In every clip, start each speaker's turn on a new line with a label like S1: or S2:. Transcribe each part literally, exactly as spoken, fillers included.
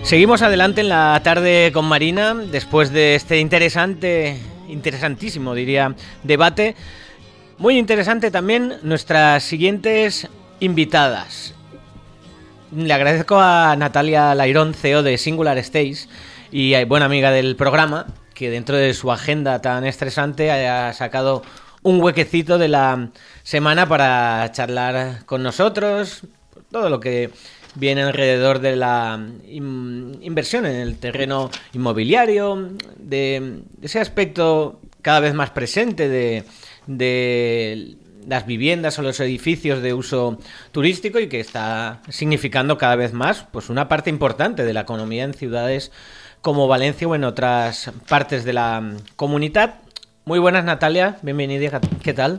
S1: Seguimos adelante en la tarde con Marina, después de este interesante, interesantísimo diría, debate. Muy interesante también nuestras siguientes invitadas. Le agradezco a Natalia Lairón, C E O de Singular Stage y buena amiga del programa, que dentro de su agenda tan estresante haya sacado un huequecito de la semana para charlar con nosotros, todo lo que viene alrededor de la in- inversión en el terreno inmobiliario, de ese aspecto cada vez más presente de, de las viviendas o los edificios de uso turístico y que está significando cada vez más pues una parte importante de la economía en ciudades como Valencia o en otras partes de la comunidad. Muy buenas, Natalia, bienvenida, ¿qué tal?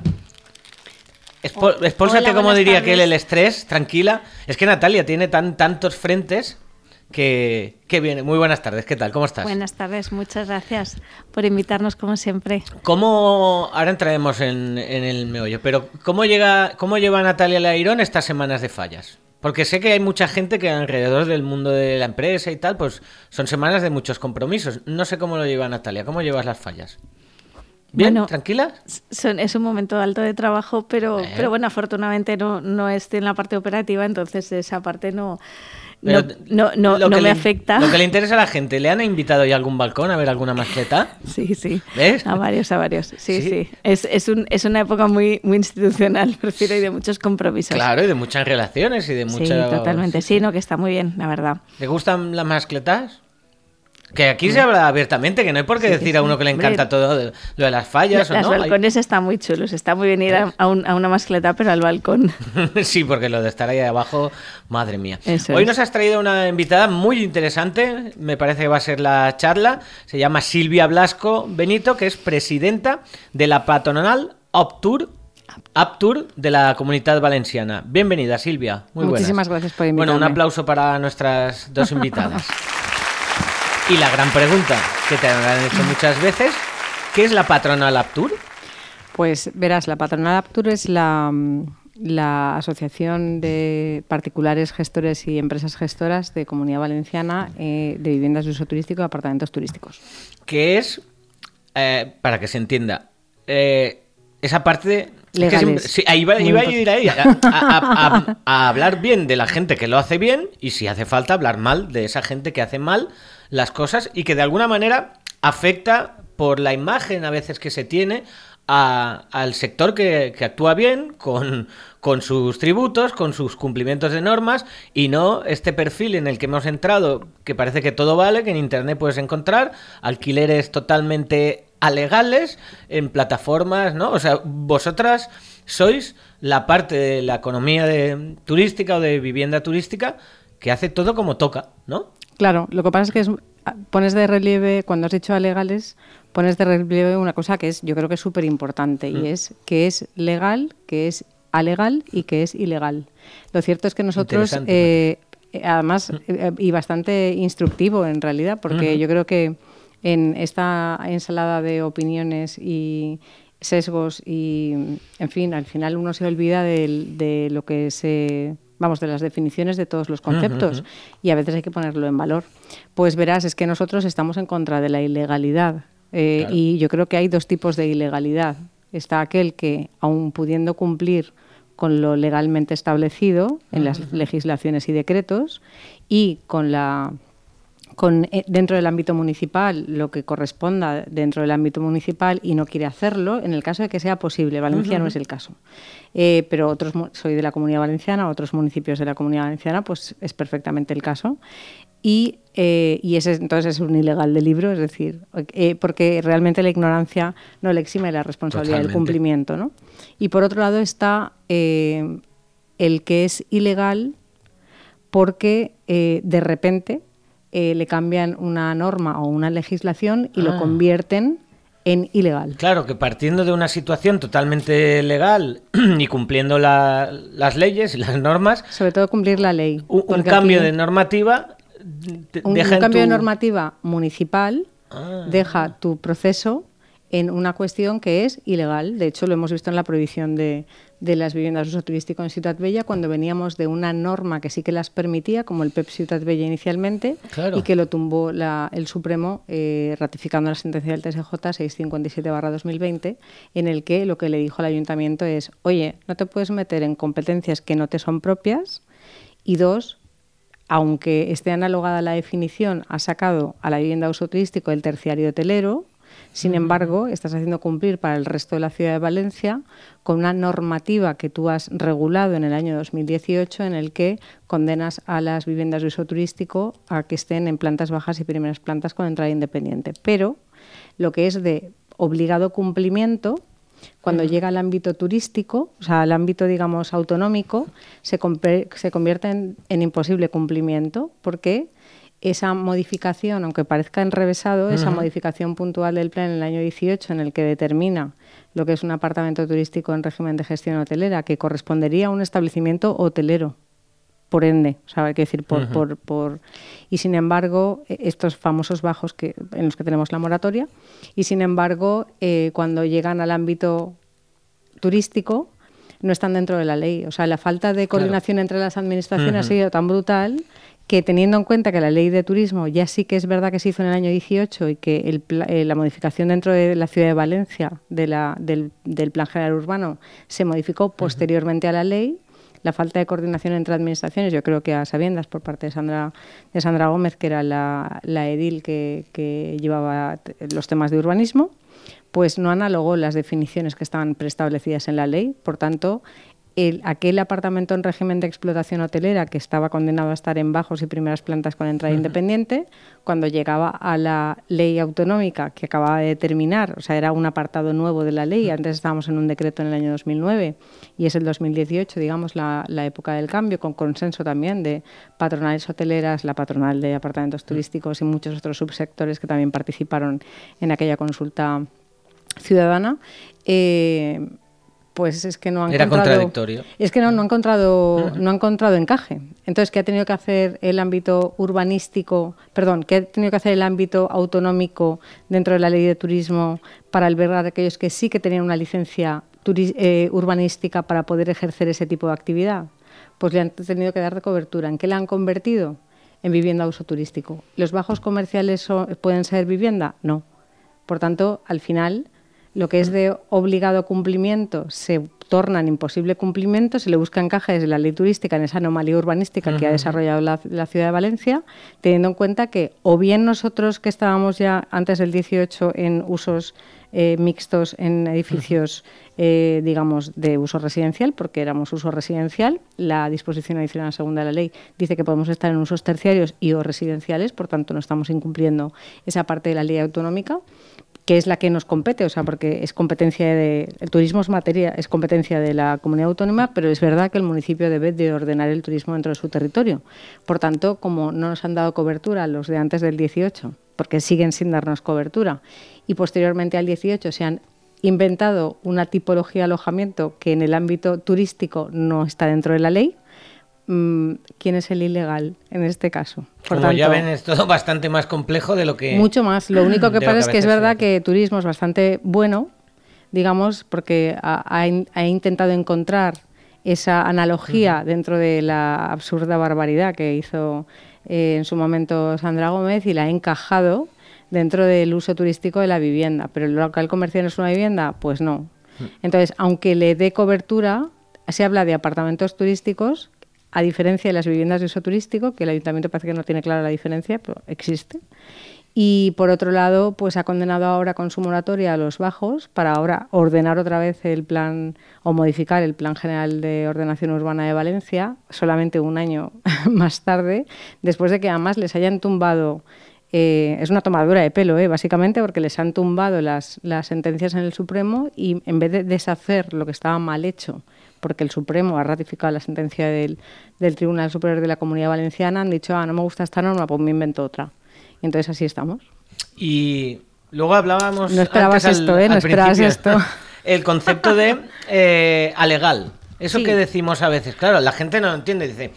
S1: Espo- Expólsate, como diría aquel, el estrés, tranquila. Es que Natalia tiene tan tantos frentes que, que viene. Muy buenas tardes, ¿qué tal? ¿Cómo estás?
S2: Buenas tardes, muchas gracias por invitarnos como siempre.
S1: ¿Cómo, ahora entraremos en, en el meollo, pero ¿cómo, llega, cómo lleva Natalia Lairón estas semanas de fallas? Porque sé que hay mucha gente que alrededor del mundo de la empresa y tal, pues son semanas de muchos compromisos. No sé cómo lo lleva Natalia, ¿cómo llevas las fallas? ¿Bien?
S2: Bueno,
S1: ¿Tranquila?
S2: Son, es un momento alto de trabajo, pero,
S1: Eh.
S2: pero bueno, afortunadamente no, no estoy en la parte operativa, entonces esa parte no,
S1: Pero
S2: no, no, no,
S1: lo
S2: no
S1: que
S2: me
S1: le,
S2: afecta.
S1: Lo que le interesa a la gente, ¿le han invitado ya a algún balcón a ver alguna mascleta?
S2: Sí, sí.
S1: ¿Ves?
S2: A varios, a varios. Sí,
S1: Sí.
S2: sí. Es, es, un, es una época muy, muy institucional, prefiero, y de muchos compromisos.
S1: Claro, y de muchas relaciones y de
S2: Sí,
S1: muchas...
S2: totalmente. Sí, no, que está muy bien, la verdad.
S1: ¿Le gustan las mascletas? Que aquí se habla abiertamente, que no hay por qué
S2: Sí,
S1: decir
S2: sí.
S1: a uno que le encanta
S2: Hombre,
S1: todo de- lo de las fallas,
S2: Las
S1: ¿o no?
S2: balcones están muy chulos, está muy bien ir a, a, un, a una mascleta, pero al balcón.
S1: Sí, porque lo de estar ahí abajo, madre mía.
S2: Eso
S1: Hoy
S2: es.
S1: nos has traído una invitada muy interesante, me parece que va a ser la charla. Se llama Silvia Blasco Benito, que es presidenta de la patronal Optur, Aptur de la Comunitat Valenciana. Bienvenida, Silvia. Muy buenas.
S3: Muchísimas gracias por invitarme.
S1: Bueno, un aplauso para nuestras dos invitadas. Y la gran pregunta que te han hecho muchas veces, ¿qué es la patronal Aptur?
S3: Pues verás, la patronal Aptur es la, la asociación de particulares gestores y empresas gestoras de Comunidad Valenciana eh, de viviendas de uso turístico y apartamentos turísticos.
S1: Que es, eh, para que se entienda, eh, esa parte...
S3: Legales.
S1: Es que siempre- sí, ahí iba, iba a ir ahí, a, a- a- a hablar bien de la gente que lo hace bien y si hace falta hablar mal de esa gente que hace mal las cosas y que de alguna manera afecta por la imagen a veces que se tiene a- al sector que, que actúa bien con, con sus tributos, con sus cumplimientos de normas y no este perfil en el que hemos entrado que parece que todo vale, que en internet puedes encontrar alquileres totalmente alegales en plataformas, ¿no? O sea, vosotras sois la parte de la economía de, turística o de vivienda turística que hace todo como toca, ¿no?
S3: Claro, lo que pasa es que es, pones de relieve, cuando has dicho alegales, pones de relieve una cosa que es, yo creo que es súper importante,
S1: Mm.
S3: y es que es legal, que es alegal y que es ilegal. Lo cierto es que nosotros,
S1: Interesante,
S3: eh, además, eh, y bastante instructivo en realidad, porque
S1: Ujú.
S3: yo creo que en esta ensalada de opiniones y sesgos y, en fin, al final uno se olvida del- de, lo que se... Vamos, de las definiciones de todos los conceptos,
S1: Ujú.
S3: y a veces hay que ponerlo en valor. Pues verás, es que nosotros estamos en contra de la ilegalidad, eh,
S1: Claro.
S3: y yo creo que hay dos tipos de ilegalidad. Está aquel que, aun pudiendo cumplir con lo legalmente establecido en las legislaciones y decretos y con la con eh, dentro del ámbito municipal lo que corresponda dentro del ámbito municipal y no quiere hacerlo, en el caso de que sea posible. Valencia no es el caso. Eh, pero otros, mu- soy de la Comunidad Valenciana, otros municipios de la Comunidad Valenciana, pues es perfectamente el caso. Y, eh, y ese entonces es un ilegal de libro, es decir, eh, porque realmente la ignorancia no le exime de la responsabilidad del
S1: Totalmente.
S3: cumplimiento, ¿no? Y por otro lado está eh, el que es ilegal porque eh, de repente eh, le cambian una norma o una legislación y
S1: Ah.
S3: lo convierten en ilegal.
S1: Claro, que partiendo de una situación totalmente legal y cumpliendo la- las leyes y las normas,
S3: Sobre todo cumplir la ley.
S1: un, un
S3: porque
S1: cambio
S3: aquí
S1: de normativa te
S3: un,
S1: deja
S3: un
S1: en
S3: cambio
S1: tu-
S3: de normativa municipal
S1: Ah.
S3: deja tu proceso en una cuestión que es ilegal. De hecho, lo hemos visto en la prohibición de, de las viviendas de uso turístico en Ciutat Vella cuando veníamos de una norma que sí que las permitía, como el P E P Ciutat Vella inicialmente,
S1: claro.
S3: y que lo tumbó la, el Supremo eh, ratificando la sentencia del T S J seiscientos cincuenta y siete barra dos mil veinte, en el que lo que le dijo al ayuntamiento es, oye, no te puedes meter en competencias que no te son propias, y dos, aunque esté analogada la definición, ha sacado a la vivienda de uso turístico el terciario hotelero. Sin embargo, estás haciendo cumplir para el resto de la ciudad de Valencia con una normativa que tú has regulado en el año dos mil dieciocho en el que condenas a las viviendas de uso turístico a que estén en plantas bajas y primeras plantas con entrada independiente. Pero lo que es de obligado cumplimiento, cuando uh-huh. llega al ámbito turístico, o sea, al ámbito, digamos, autonómico, se, compre- se convierte en, en imposible cumplimiento porque esa modificación, aunque parezca enrevesado, uh-huh. esa modificación puntual del plan en el año dieciocho en el que determina lo que es un apartamento turístico en régimen de gestión hotelera, que correspondería a un establecimiento hotelero, por ende, o sea, hay que decir, por, uh-huh. por, por... Y sin embargo, estos famosos bajos que, en los que tenemos la moratoria, y sin embargo, eh, cuando llegan al ámbito turístico, no están dentro de la ley. O sea, la falta de coordinación claro. entre las administraciones uh-huh. ha sido tan brutal que, teniendo en cuenta que la ley de turismo ya sí que es verdad que se hizo en el año dieciocho y que el, eh, la modificación dentro de la ciudad de Valencia de la, del, del Plan General Urbano se modificó posteriormente uh-huh. a la ley, la falta de coordinación entre administraciones, yo creo que a sabiendas por parte de Sandra, de Sandra Gómez, que era la, la edil que, que llevaba los temas de urbanismo, pues no analogó las definiciones que estaban preestablecidas en la ley. Por tanto, el, aquel apartamento en régimen de explotación hotelera que estaba condenado a estar en bajos y primeras plantas con entrada uh-huh. independiente, cuando llegaba a la ley autonómica que acababa de terminar, o sea, era un apartado nuevo de la ley, uh-huh. antes estábamos en un decreto en el año dos mil nueve y es el dos mil dieciocho, digamos, la, la época del cambio, con consenso también de patronales hoteleras, la patronal de apartamentos uh-huh. turísticos y muchos otros subsectores que también participaron en aquella consulta ciudadana. Eh, pues es que no han
S1: Era
S3: encontrado,
S1: contradictorio.
S3: Es que no, no ha encontrado, uh-huh. no ha encontrado encaje. Entonces, ¿qué ha tenido que hacer el ámbito urbanístico, perdón, qué ha tenido que hacer el ámbito autonómico dentro de la ley de turismo para albergar a aquellos que sí que tenían una licencia turi- eh, urbanística para poder ejercer ese tipo de actividad? Pues le han tenido que dar de cobertura. ¿En qué la han convertido? En vivienda a uso turístico. ¿Los bajos comerciales son, pueden ser vivienda? No. Por tanto, al final, lo que es de obligado cumplimiento se torna en imposible cumplimiento, se le busca encaje desde la ley turística en esa anomalía urbanística uh-huh. que ha desarrollado la, la ciudad de Valencia, teniendo en cuenta que o bien nosotros que estábamos ya antes del dieciocho en usos eh, mixtos en edificios, uh-huh. eh, digamos, de uso residencial, porque éramos uso residencial, la disposición adicional segunda de la ley dice que podemos estar en usos terciarios y o residenciales, por tanto no estamos incumpliendo esa parte de la ley autonómica, que es la que nos compete, o sea, porque es competencia de... El turismo es materia, es competencia de la comunidad autónoma, pero es verdad que el municipio debe de ordenar el turismo dentro de su territorio. Por tanto, como no nos han dado cobertura los de antes del dieciocho, porque siguen sin darnos cobertura, y posteriormente al dieciocho se han inventado una tipología de alojamiento que en el ámbito turístico no está dentro de la ley, ¿quién es el ilegal en este caso?
S1: Por Como tanto, ya ven, es todo bastante más complejo de lo que...
S3: Mucho más. Lo único que pasa es que es verdad que turismo es bastante bueno, digamos, porque ha, ha, ha intentado encontrar esa analogía uh-huh. dentro de la absurda barbaridad que hizo eh, en su momento Sandra Gómez y la ha encajado dentro del uso turístico de la vivienda. ¿Pero el local comercial no es una vivienda? Pues no. Uh-huh. Entonces, aunque le dé cobertura, se habla de apartamentos turísticos, a diferencia de las viviendas de uso turístico, que el ayuntamiento parece que no tiene clara la diferencia, pero existe. Y por otro lado, pues ha condenado ahora con su moratoria a los bajos para ahora ordenar otra vez el plan o modificar el Plan General de Ordenación Urbana de Valencia, solamente un año más tarde, después de que además les hayan tumbado, eh, es una tomadura de pelo, eh, básicamente, porque les han tumbado las, las sentencias en el Supremo y en vez de deshacer lo que estaba mal hecho, porque el Supremo ha ratificado la sentencia del, del Tribunal Superior de la Comunidad Valenciana, han dicho, ah, no me gusta esta norma, pues me invento otra. Y entonces así estamos.
S1: Y luego hablábamos...
S3: No esperabas
S1: antes
S3: esto,
S1: al,
S3: ¿eh? No esperabas esto.
S1: El concepto de eh, alegal. Eso
S3: sí.
S1: que decimos a veces. Claro, la gente no entiende, dice...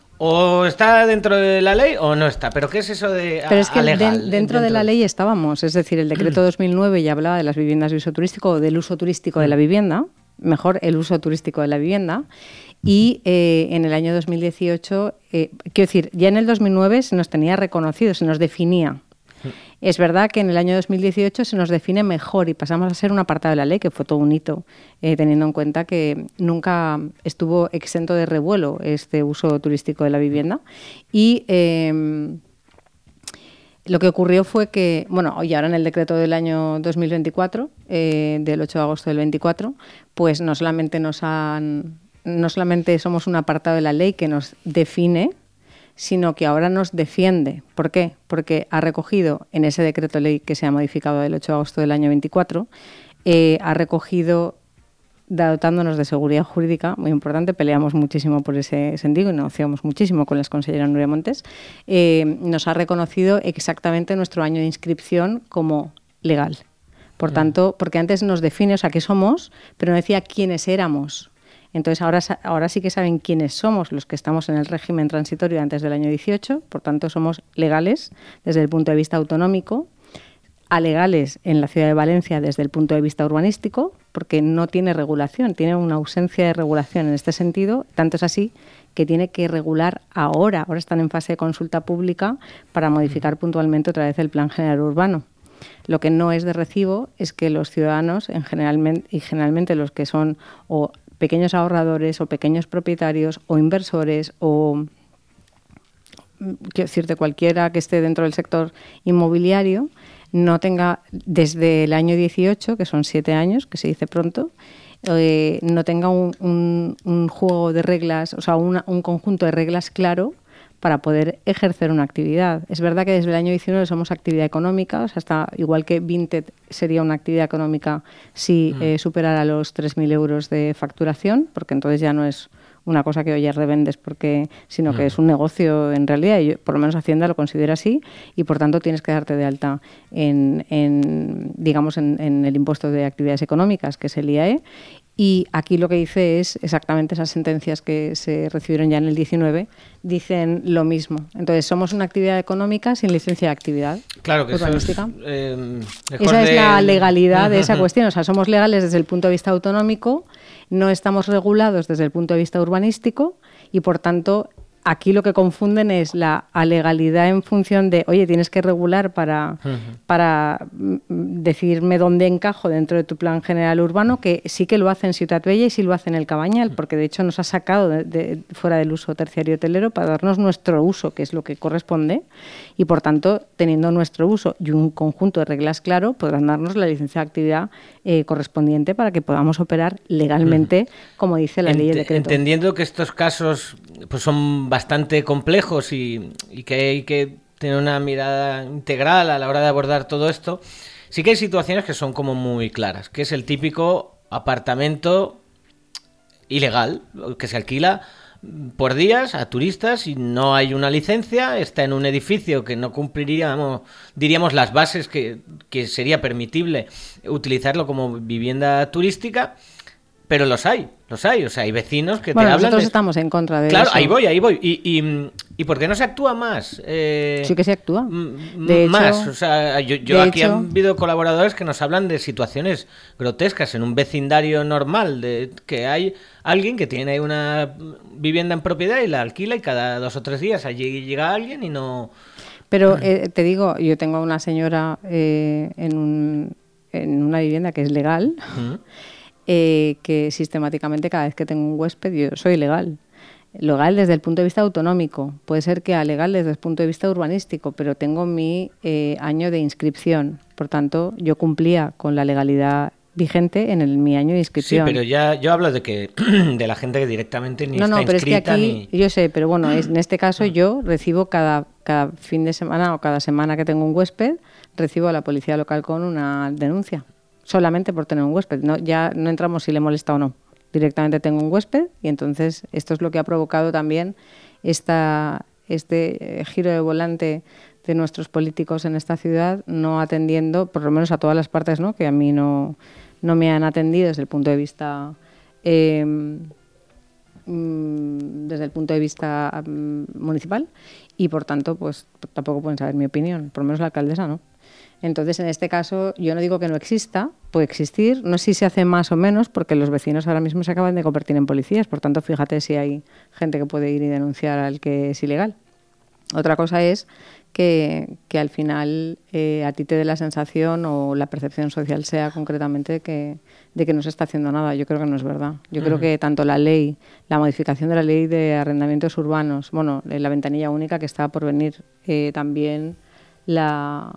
S1: O está dentro de la ley o no está. ¿Pero qué es eso de
S3: Pero es que
S1: alegal?
S3: De, dentro, dentro de la ley estábamos. Es decir, el decreto dos mil nueve ya hablaba de las viviendas de uso turístico o del uso turístico mm. de la vivienda. mejor el uso turístico de la vivienda. Y eh, en el año dos mil dieciocho, eh, quiero decir, ya en el dos mil nueve se nos tenía reconocido, se nos definía. Es verdad que en el año dos mil dieciocho se nos define mejor y pasamos a ser un apartado de la ley, que fue todo un hito, eh, teniendo en cuenta que nunca estuvo exento de revuelo este uso turístico de la vivienda. Y eh, lo que ocurrió fue que, bueno, y ahora en el decreto del año dos mil veinticuatro, eh, del ocho de agosto del veinticuatro, pues no solamente nos han... no solamente somos un apartado de la ley que nos define, sino que ahora nos defiende. ¿Por qué? Porque ha recogido en ese decreto ley que se ha modificado del ocho de agosto del año veinticuatro, eh, ha recogido, dotándonos de seguridad jurídica, muy importante, peleamos muchísimo por ese sentido y negociamos muchísimo con las consejeras Nuria Montes, eh, nos ha reconocido exactamente nuestro año de inscripción como legal. Por tanto, porque antes nos define, o sea, qué somos, pero no decía quiénes éramos. Entonces, ahora, ahora sí que saben quiénes somos los que estamos en el régimen transitorio antes del año dieciocho, por tanto, somos legales desde el punto de vista autonómico, alegales en la ciudad de Valencia desde el punto de vista urbanístico, porque no tiene regulación, tiene una ausencia de regulación en este sentido, tanto es así que tiene que regular ahora, ahora están en fase de consulta pública para modificar puntualmente otra vez el Plan General Urbano. Lo que no es de recibo es que los ciudadanos, en generalmente, y generalmente los que son o pequeños ahorradores o pequeños propietarios o inversores o, quiero decirte, cualquiera que esté dentro del sector inmobiliario, no tenga, desde el año dieciocho, que son siete años, que se dice pronto, eh, no tenga un, un, un juego de reglas, o sea, una, un conjunto de reglas claro para poder ejercer una actividad. Es verdad que desde el año diecinueve somos actividad económica, o sea, está, igual que Vinted sería una actividad económica si mm. eh, superara los tres mil euros de facturación, porque entonces ya no es una cosa que oye revendes, porque, sino mm. que es un negocio en realidad, y yo, por lo menos Hacienda lo considera así, y por tanto tienes que darte de alta en, en digamos, en, en el impuesto de actividades económicas, que es el I A E. Y aquí lo que dice es exactamente esas sentencias que se recibieron ya en el diecinueve, dicen lo mismo. Entonces, somos una actividad económica sin licencia de actividad.
S1: Claro que urbanística. Eso es, eh,
S3: Esa
S1: de...
S3: es la legalidad de esa cuestión. O sea, somos legales desde el punto de vista autonómico, no estamos regulados desde el punto de vista urbanístico y, por tanto, aquí lo que confunden es la alegalidad en función de, oye, tienes que regular para, uh-huh. para decirme dónde encajo dentro de tu plan general urbano, que sí que lo hacen en Ciutat Bella y sí lo hacen en el Cabanyal, porque de hecho nos ha sacado de, de, fuera del uso terciario hotelero para darnos nuestro uso, que es lo que corresponde, y por tanto, teniendo nuestro uso y un conjunto de reglas claro, podrán darnos la licencia de actividad eh, correspondiente para que podamos operar legalmente, uh-huh. como dice la Ent- ley de decreto.
S1: Entendiendo que estos casos pues son bastante complejos y, y que hay que tener una mirada integral a la hora de abordar todo esto, sí que hay situaciones que son como muy claras, que es el típico apartamento ilegal que se alquila por días a turistas y no hay una licencia, está en un edificio que no cumpliría, vamos, diríamos, las bases que, que sería permitible utilizarlo como vivienda turística. Pero los hay, los hay, o sea, hay vecinos que
S3: bueno,
S1: te hablan
S3: nosotros
S1: de...
S3: estamos en contra de
S1: claro,
S3: eso.
S1: Claro, ahí voy, ahí voy. ¿Y, y, y por qué no se actúa más? Eh,
S3: sí que se actúa.
S1: De más, hecho, o sea, yo, yo aquí hecho, han habido colaboradores que nos hablan de situaciones grotescas en un vecindario normal, de que hay alguien que tiene una vivienda en propiedad y la alquila y cada dos o tres días allí llega alguien y no...
S3: Pero eh, te digo, yo tengo a una señora eh, en, un, en una vivienda que es legal... Uh-huh. Eh, que sistemáticamente cada vez que tengo un huésped yo soy legal. Legal desde el punto de vista autonómico, puede ser que alegal desde el punto de vista urbanístico, pero tengo mi eh, año de inscripción. Por tanto, yo cumplía con la legalidad vigente en el, mi año de inscripción.
S1: Sí, pero ya yo hablo de que de la gente que directamente ni
S3: no,
S1: está
S3: no, pero
S1: inscrita.
S3: Es que aquí,
S1: ni...
S3: yo sé, pero bueno, es, en este caso yo recibo cada, cada fin de semana o cada semana que tengo un huésped, recibo a la policía local con una denuncia. Solamente por tener un huésped, no, ya no entramos si le molesta o no. Directamente tengo un huésped y entonces esto es lo que ha provocado también esta, este eh, giro de volante de nuestros políticos en esta ciudad, no atendiendo, por lo menos a todas las partes, ¿no? que a mí no, no me han atendido desde el punto de vista eh, desde el punto de vista um, municipal y por tanto pues tampoco pueden saber mi opinión, por lo menos la alcaldesa no. Entonces, en este caso, yo no digo que no exista, puede existir, no sé si se hace más o menos, porque los vecinos ahora mismo se acaban de convertir en policías, por tanto, fíjate si hay gente que puede ir y denunciar al que es ilegal. Otra cosa es que, que al final eh, a ti te dé la sensación o la percepción social sea concretamente de que, de que no se está haciendo nada. Yo creo que no es verdad. Yo uh-huh. creo que tanto la ley, la modificación de la ley de arrendamientos urbanos, bueno, la ventanilla única que está por venir, eh, también la...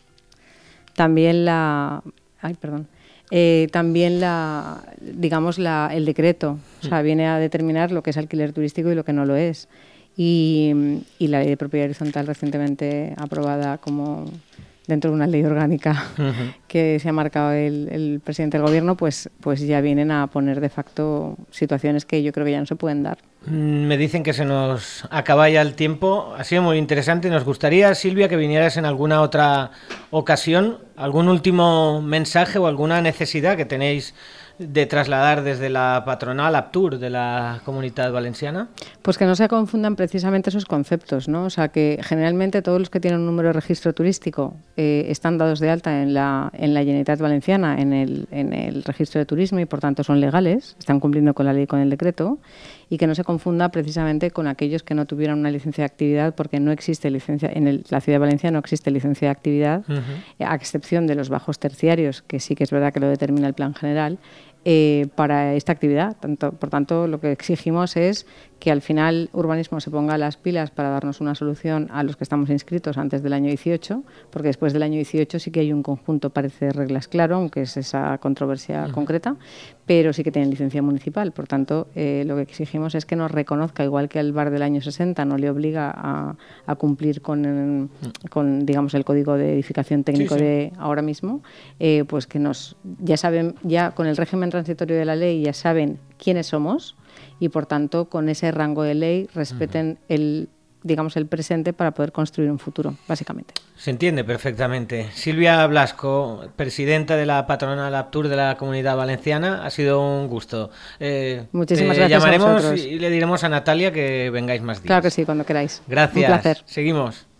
S3: También la... Ay, perdón. Eh, también la, digamos, la, el decreto. O sea, viene a determinar lo que es alquiler turístico y lo que no lo es. Y, y la ley de propiedad horizontal recientemente aprobada como dentro de una ley orgánica uh-huh. que se ha marcado el, el presidente del gobierno, pues, pues ya vienen a poner de facto situaciones que yo creo que ya no se pueden dar.
S1: Me dicen que se nos acaba ya el tiempo. Ha sido muy interesante. Nos gustaría, Silvia, que vinieras en alguna otra ocasión. ¿Algún último mensaje o alguna necesidad que tenéis de trasladar desde la patronal Aptur de la Comunitat Valenciana?
S3: Pues que no se confundan precisamente esos conceptos, ¿no? O sea, que generalmente todos los que tienen un número de registro turístico eh, están dados de alta en la en la Generalitat Valenciana, en el en el registro de turismo y por tanto son legales, están cumpliendo con la ley y con el decreto, y que no se confunda precisamente con aquellos que no tuvieran una licencia de actividad, porque no existe licencia en el, la Ciudad de Valencia no existe licencia de actividad, uh-huh. a excepción de los bajos terciarios, que sí que es verdad que lo determina el plan general. Eh, para esta actividad. Tanto, por tanto, lo que exigimos es que al final Urbanismo se ponga las pilas para darnos una solución a los que estamos inscritos antes del año dieciocho, porque después del año dieciocho sí que hay un conjunto, parece, de reglas claro, aunque es esa controversia uh-huh. concreta, pero sí que tienen licencia municipal. Por tanto, eh, lo que exigimos es que nos reconozca, igual que al bar del año sesenta no le obliga a, a cumplir con, el, con, digamos, el código de edificación técnico sí, sí. de ahora mismo, eh, pues que nos ya saben, ya con el régimen transitorio de la ley ya saben quiénes somos y por tanto con ese rango de ley respeten uh-huh. el digamos el presente para poder construir un futuro, básicamente.
S1: Se entiende perfectamente. Silvia Blasco, presidenta de la patronal Aptur de la Comunidad Valenciana, ha sido un gusto. Eh,
S3: Muchísimas gracias.
S1: Llamaremos
S3: a vosotros.
S1: Y le diremos a Natalia que vengáis más días.
S3: Claro que sí, cuando queráis.
S1: Gracias.
S3: Un placer.
S1: Seguimos.